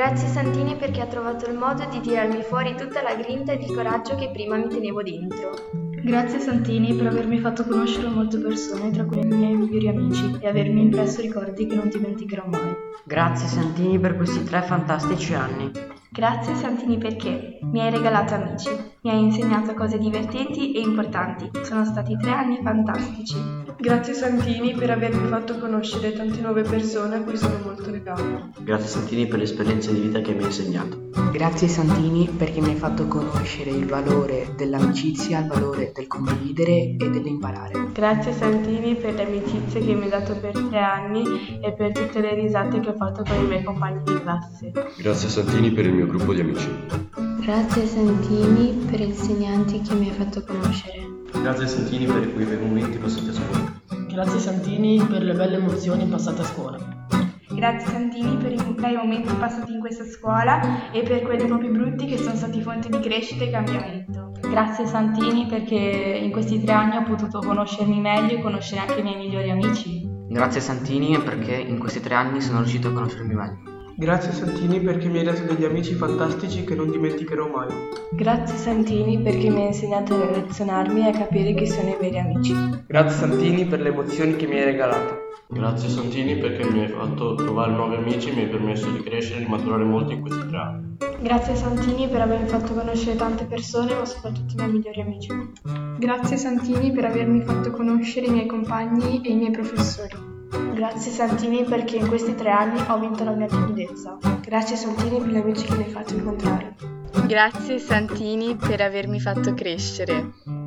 Grazie Santini perché ha trovato il modo di tirarmi fuori tutta la grinta ed il coraggio che prima mi tenevo dentro. Grazie Santini per avermi fatto conoscere molte persone, tra cui i miei migliori amici, e avermi impresso ricordi che non dimenticherò mai. Grazie Santini per questi 3 fantastici anni. Grazie Santini perché mi hai regalato amici, mi hai insegnato cose divertenti e importanti. Sono stati 3 anni fantastici. Grazie Santini per avermi fatto conoscere tante nuove persone a cui sono molto legato. Grazie Santini per l'esperienza di vita che mi hai insegnato. Grazie Santini perché mi hai fatto conoscere il valore dell'amicizia, il valore del condividere e dell'imparare. Grazie Santini per le amicizie che mi hai dato per 3 anni e per tutte le risate che ho fatto con i miei compagni di classe. Grazie Santini per il mio gruppo di amici. Grazie Santini per gli insegnanti che mi hai fatto conoscere. Grazie Santini per quei bei momenti passati a scuola. Grazie Santini per le belle emozioni passate a scuola. Grazie Santini per i bei momenti passati in questa scuola e per quelli proprio brutti che sono stati fonte di crescita e cambiamento. Grazie Santini perché in questi 3 anni ho potuto conoscermi meglio e conoscere anche i miei migliori amici. Grazie Santini perché in questi 3 anni sono riuscito a conoscermi meglio. Grazie Santini perché mi hai dato degli amici fantastici che non dimenticherò mai. Grazie Santini perché mi hai insegnato a relazionarmi e a capire chi sono i veri amici. Grazie Santini per le emozioni che mi hai regalato. Grazie Santini perché mi hai fatto trovare nuovi amici e mi hai permesso di crescere e di maturare molto in questi 3 anni. Grazie Santini per avermi fatto conoscere tante persone, ma soprattutto i miei migliori amici. Grazie Santini per avermi fatto conoscere i miei compagni e i miei professori. Grazie Santini perché in questi 3 anni ho vinto la mia timidezza. Grazie Santini per gli amici che mi hai fatto incontrare. Grazie Santini per avermi fatto crescere.